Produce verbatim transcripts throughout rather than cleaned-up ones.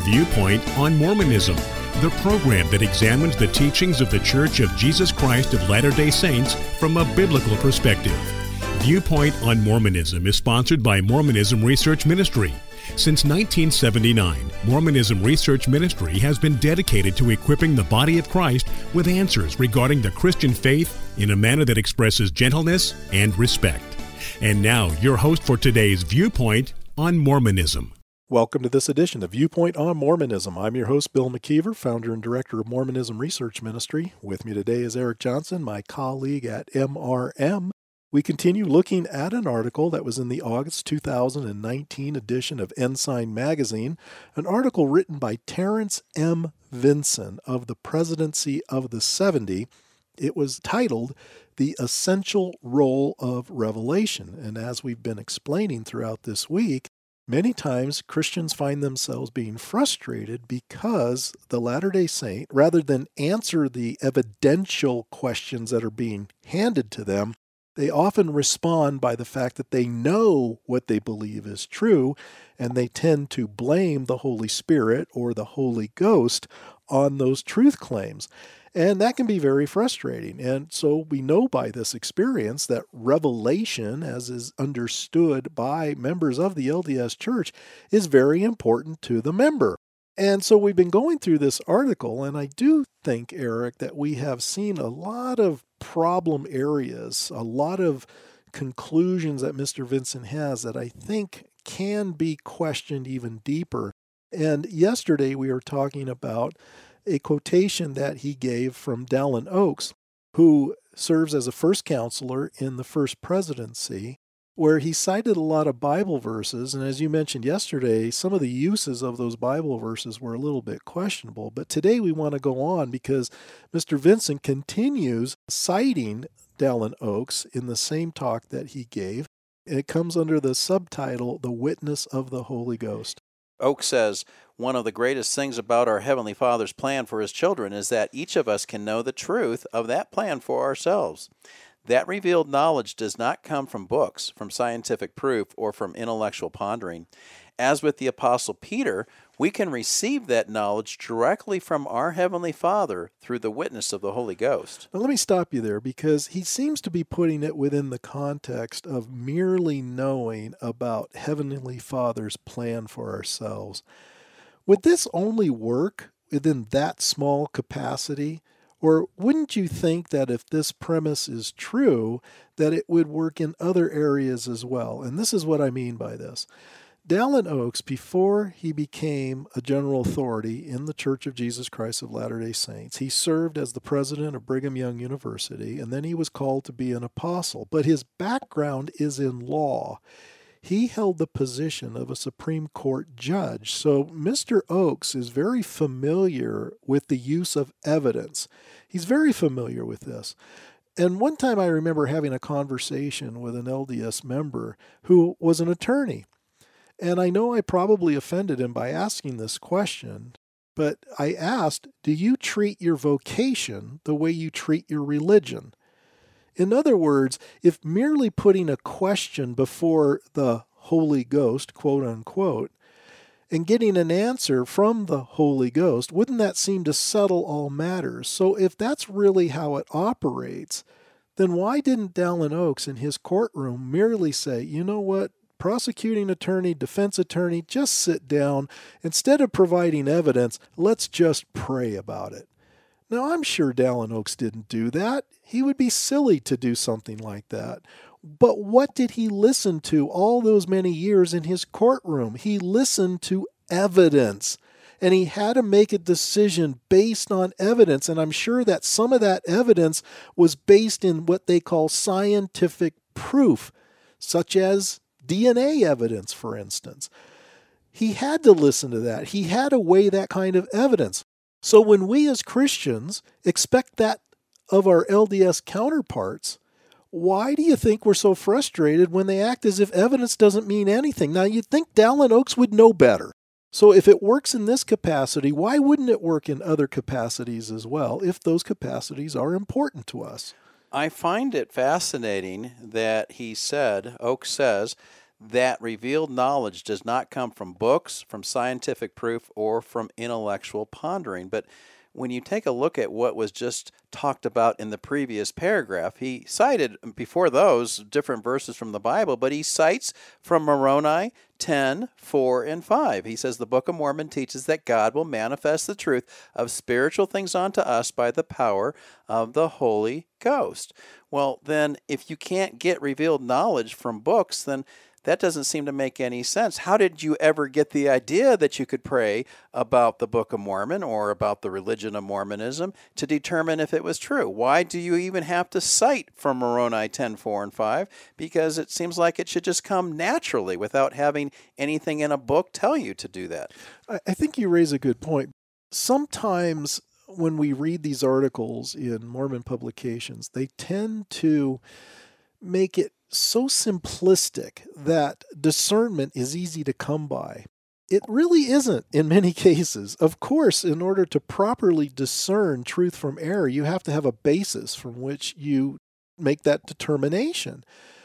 Viewpoint on Mormonism, the program that examines the teachings of the Church of Jesus Christ of Latter-day Saints from a biblical perspective. Viewpoint on Mormonism is sponsored by Mormonism Research Ministry. Since nineteen seventy-nine, Mormonism Research Ministry has been dedicated to equipping the body of Christ with answers regarding the Christian faith in a manner that expresses gentleness and respect. And now, your host for today's Viewpoint on Mormonism. Welcome to this edition of Viewpoint on Mormonism. I'm your host, Bill McKeever, founder and director of Mormonism Research Ministry. With me today is Eric Johnson, my colleague at M R M. We continue looking at an article that was in the August two thousand nineteen edition of Ensign Magazine, an article written by Terrence M. Vinson of the Presidency of the seventy. It was titled, The Essential Role of Revelation. And as we've been explaining throughout this week, many times Christians find themselves being frustrated because the Latter-day Saint, rather than answer the evidential questions that are being handed to them, they often respond by the fact that they know what they believe is true, and they tend to blame the Holy Spirit or the Holy Ghost on those truth claims. And that can be very frustrating. And so we know by this experience that revelation, as is understood by members of the L D S Church, is very important to the member. And so we've been going through this article, and I do think, Eric, that we have seen a lot of problem areas, a lot of conclusions that Mister Vinson has that I think can be questioned even deeper. And yesterday we were talking about a quotation that he gave from Dallin Oaks, who serves as a first counselor in the First Presidency, where he cited a lot of Bible verses. And as you mentioned yesterday, some of the uses of those Bible verses were a little bit questionable. But today we want to go on because Mister Vinson continues citing Dallin Oaks in the same talk that he gave. And it comes under the subtitle, The Witness of the Holy Ghost. Oak says, one of the greatest things about our Heavenly Father's plan for His children is that each of us can know the truth of that plan for ourselves. That revealed knowledge does not come from books, from scientific proof, or from intellectual pondering. As with the Apostle Peter, we can receive that knowledge directly from our Heavenly Father through the witness of the Holy Ghost. Now, let me stop you there because he seems to be putting it within the context of merely knowing about Heavenly Father's plan for ourselves. Would this only work within that small capacity? Or wouldn't you think that if this premise is true, that it would work in other areas as well? And this is what I mean by this. Dallin Oaks, before he became a general authority in the Church of Jesus Christ of Latter-day Saints, he served as the president of Brigham Young University, and then he was called to be an apostle. But his background is in law. He held the position of a Supreme Court judge. So Mister Oaks is very familiar with the use of evidence. He's very familiar with this. And one time I remember having a conversation with an L D S member who was an attorney. And I know I probably offended him by asking this question, but I asked, do you treat your vocation the way you treat your religion? In other words, if merely putting a question before the Holy Ghost, quote unquote, and getting an answer from the Holy Ghost, wouldn't that seem to settle all matters? So if that's really how it operates, then why didn't Dallin Oaks in his courtroom merely say, you know what, prosecuting attorney, defense attorney, just sit down. Instead of providing evidence, let's just pray about it. Now, I'm sure Dallin Oaks didn't do that. He would be silly to do something like that. But what did he listen to all those many years in his courtroom? He listened to evidence, and he had to make a decision based on evidence. And I'm sure that some of that evidence was based in what they call scientific proof, such as D N A evidence, for instance. He had to listen to that. He had to weigh that kind of evidence. So when we as Christians expect that of our L D S counterparts, why do you think we're so frustrated when they act as if evidence doesn't mean anything? Now, you'd think Dallin Oaks would know better. So if it works in this capacity, why wouldn't it work in other capacities as well if those capacities are important to us? I find it fascinating that he said, Oaks says, that revealed knowledge does not come from books, from scientific proof, or from intellectual pondering. But when you take a look at what was just talked about in the previous paragraph, he cited before those different verses from the Bible, but he cites from Moroni ten, four, and five. He says the Book of Mormon teaches that God will manifest the truth of spiritual things unto us by the power of the Holy Ghost. Well, then, if you can't get revealed knowledge from books, then that doesn't seem to make any sense. How did you ever get the idea that you could pray about the Book of Mormon or about the religion of Mormonism to determine if it was true? Why do you even have to cite from Moroni ten, four, and five? Because it seems like it should just come naturally without having anything in a book tell you to do that. I think you raise a good point. Sometimes when we read these articles in Mormon publications, they tend to make it so simplistic that discernment is easy to come by. It really isn't in many cases. Of course, in order to properly discern truth from error, you have to have a basis from which you make that determination.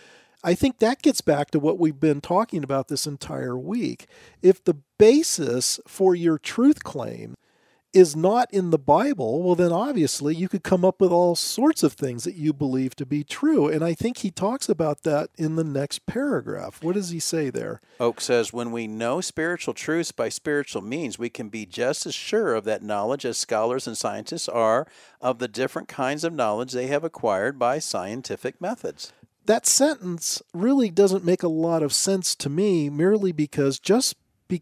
I think that gets back to what we've been talking about this entire week. If the basis for your truth claim is not in the Bible, well, then obviously you could come up with all sorts of things that you believe to be true. And I think he talks about that in the next paragraph. What does he say there? Oak says, when we know spiritual truths by spiritual means, we can be just as sure of that knowledge as scholars and scientists are of the different kinds of knowledge they have acquired by scientific methods. That sentence really doesn't make a lot of sense to me, merely because just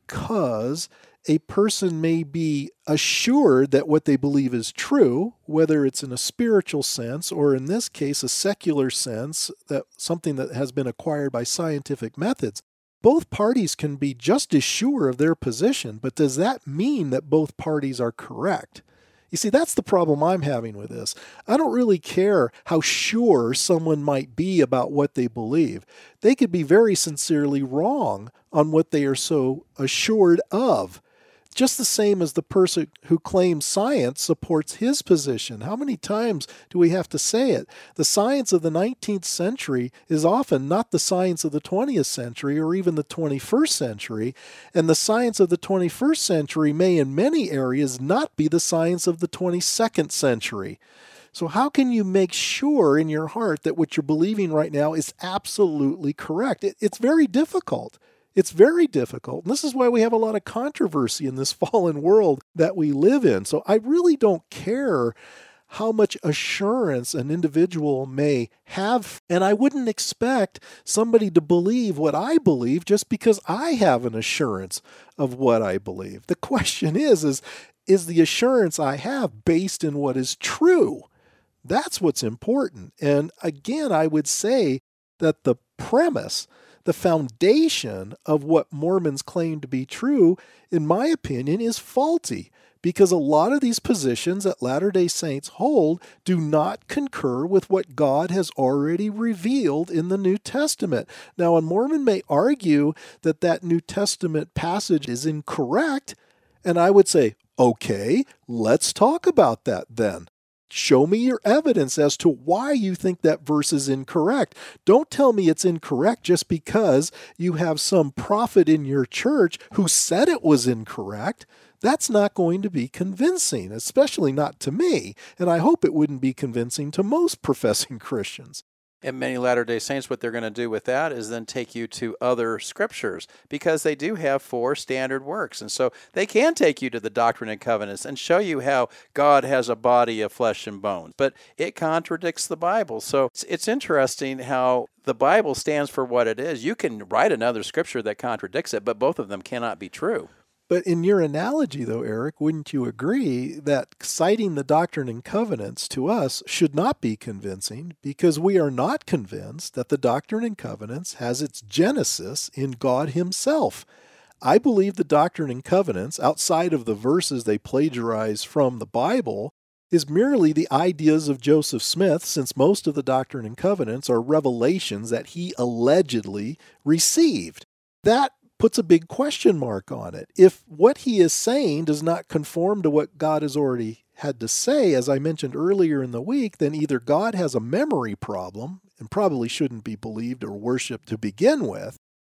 because a person may be assured that what they believe is true, whether it's in a spiritual sense or in this case a secular sense, that something that has been acquired by scientific methods, both parties can be just as sure of their position, but does that mean that both parties are correct? You see, that's the problem I'm having with this. I don't really care how sure someone might be about what they believe. They could be very sincerely wrong on what they are so assured of. Just the same as the person who claims science supports his position. How many times do we have to say it? The science of the nineteenth century is often not the science of the twentieth century or even the twenty-first century, and the science of the twenty-first century may in many areas not be the science of the twenty-second century. So how can you make sure in your heart that what you're believing right now is absolutely correct? It, it's very difficult. It's very difficult. And this is why we have a lot of controversy in this fallen world that we live in. So I really don't care how much assurance an individual may have. And I wouldn't expect somebody to believe what I believe just because I have an assurance of what I believe. The question is, is, is the assurance I have based in what is true? That's what's important. And again, I would say that the premise, the foundation of what Mormons claim to be true, in my opinion, is faulty, because a lot of these positions that Latter-day Saints hold do not concur with what God has already revealed in the New Testament. Now, a Mormon may argue that that New Testament passage is incorrect, and I would say, okay, let's talk about that then. Show me your evidence as to why you think that verse is incorrect. Don't tell me it's incorrect just because you have some prophet in your church who said it was incorrect. That's not going to be convincing, especially not to me, and I hope it wouldn't be convincing to most professing Christians. And many Latter-day Saints, what they're going to do with that is then take you to other scriptures, because they do have four standard works. And so they can take you to the Doctrine and Covenants and show you how God has a body of flesh and bones. But it contradicts the Bible. So it's, it's interesting how the Bible stands for what it is. You can write another scripture that contradicts it, but both of them cannot be true. But in your analogy, though, Eric, wouldn't you agree that citing the Doctrine and Covenants to us should not be convincing, because we are not convinced that the Doctrine and Covenants has its genesis in God himself? I believe the Doctrine and Covenants, outside of the verses they plagiarize from the Bible, is merely the ideas of Joseph Smith, since most of the Doctrine and Covenants are revelations that he allegedly received. That puts a big question mark on it. If what he is saying does not conform to what God has already had to say, as I mentioned earlier in the week, then either God has a memory problem and probably shouldn't be believed or worshipped to begin with,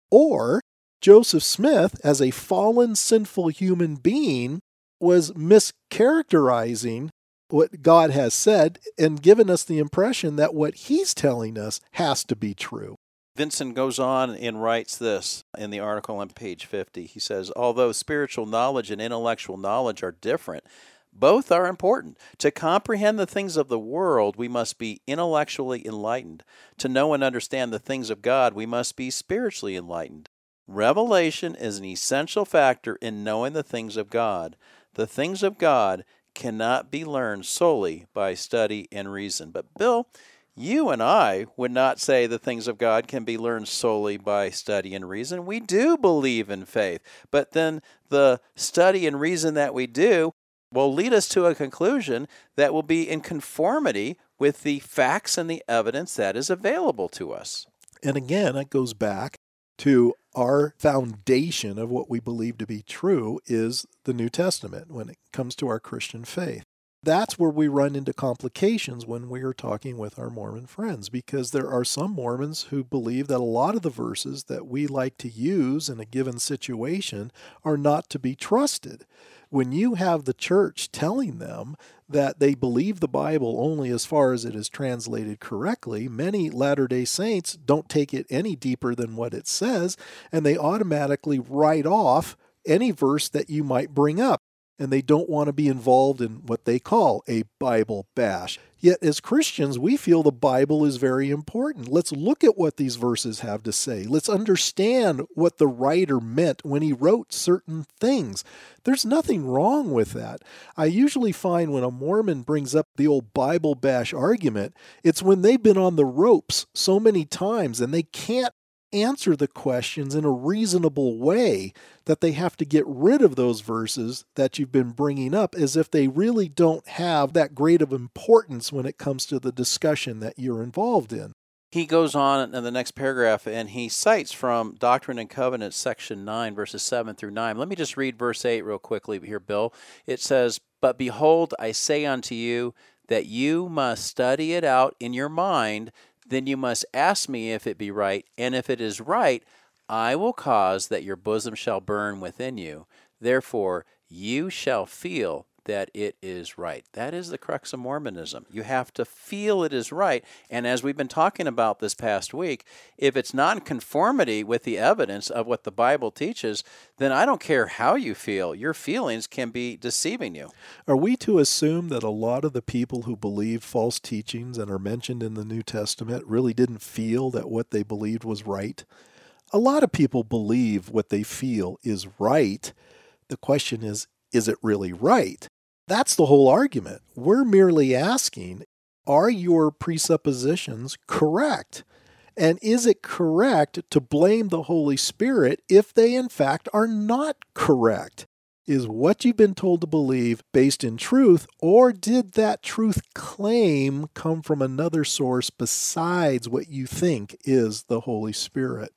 Or Joseph Smith, as a fallen, sinful human being, was mischaracterizing what God has said and given us the impression that what he's telling us has to be true. Vincent goes on and writes this in the article on page fifty. He says, although spiritual knowledge and intellectual knowledge are different, both are important. To comprehend the things of the world, we must be intellectually enlightened. To know and understand the things of God, we must be spiritually enlightened. Revelation is an essential factor in knowing the things of God. The things of God cannot be learned solely by study and reason. But Bill, you and I would not say the things of God can be learned solely by study and reason. We do believe in faith, but then the study and reason that we do will lead us to a conclusion that will be in conformity with the facts and the evidence that is available to us. And again, it goes back to our foundation of what we believe to be true is the New Testament when it comes to our Christian faith. That's where we run into complications when we are talking with our Mormon friends, because there are some Mormons who believe that a lot of the verses that we like to use in a given situation are not to be trusted. When you have the church telling them that they believe the Bible only as far as it is translated correctly, many Latter-day Saints don't take it any deeper than what it says, and they automatically write off any verse that you might bring up. And they don't want to be involved in what they call a Bible bash. Yet as Christians, we feel the Bible is very important. Let's look at what these verses have to say. Let's understand what the writer meant when he wrote certain things. There's nothing wrong with that. I usually find when a Mormon brings up the old Bible bash argument, it's when they've been on the ropes so many times and they can't answer the questions in a reasonable way that they have to get rid of those verses that you've been bringing up as if they really don't have that great of importance when it comes to the discussion that you're involved in. He goes on in the next paragraph and he cites from Doctrine and Covenants, section nine, verses seven through nine. Let me just read verse eight real quickly here, Bill. It says, "But behold, I say unto you that you must study it out in your mind. Then you must ask me if it be right, and if it is right, I will cause that your bosom shall burn within you. Therefore, you shall feel that it is right." That is the crux of Mormonism. You have to feel it is right. And as we've been talking about this past week, if it's not in conformity with the evidence of what the Bible teaches, then I don't care how you feel. Your feelings can be deceiving you. Are we to assume that a lot of the people who believe false teachings and are mentioned in the New Testament really didn't feel that what they believed was right? A lot of people believe what they feel is right. The question is, is it really right? That's the whole argument. We're merely asking, are your presuppositions correct? And is it correct to blame the Holy Spirit if they in fact are not correct? Is what you've been told to believe based in truth, or did that truth claim come from another source besides what you think is the Holy Spirit?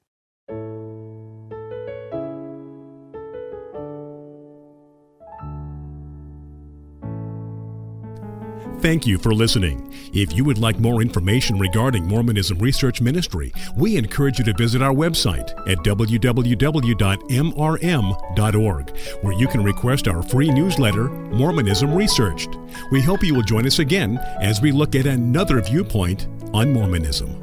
Thank you for listening. If you would like more information regarding Mormonism Research Ministry, we encourage you to visit our website at w w w dot m r m dot org, where you can request our free newsletter, Mormonism Researched. We hope you will join us again as we look at another viewpoint on Mormonism.